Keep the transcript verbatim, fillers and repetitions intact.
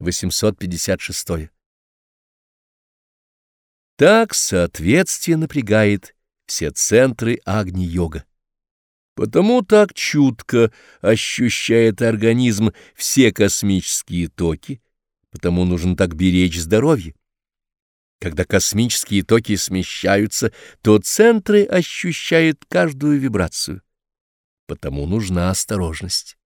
восемьсот пятьдесят шесть. Так соответствие напрягает все центры Агни-йога. Потому так чутко ощущает организм все космические токи, потому нужно так беречь здоровье. Когда космические токи смещаются, то центры ощущают каждую вибрацию. Потому нужна осторожность.